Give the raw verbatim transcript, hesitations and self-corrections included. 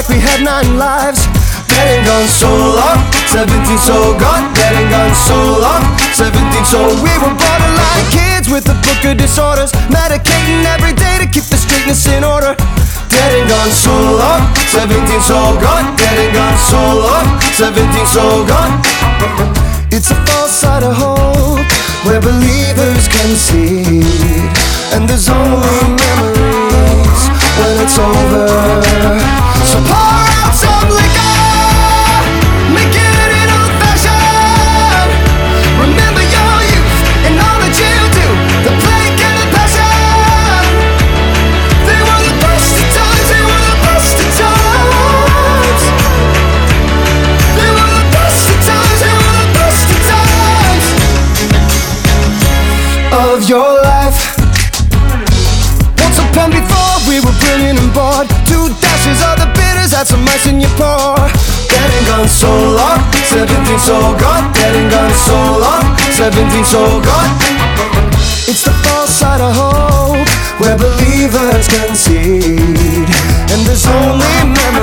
like we had nine lives. Dead and gone so long, seventeen so gone. Dead and gone so long, seventeen so. We were borderline kids with a book of disorders, medicating every day to keep the straightness in order. Dead and gone so long, seventeen so gone. Dead and gone so long, seventeen so gone. It's a false side of hope where believers can see, and there's only memories when it's over. So pour out some liquor, make it an old fashioned. Remember your youth and all that you do, the plague and the passion. They were the best of times, they were the best of times. They were the best of times, they were the best of times of your life. Once upon before we were brilliant and bored. Two dashes of the bitters, add some ice in your pour. Dead and gone so long, seventeen so gone. Dead and gone so long, seventeen so gone. It's the false side of hope where believers concede, and there's only memories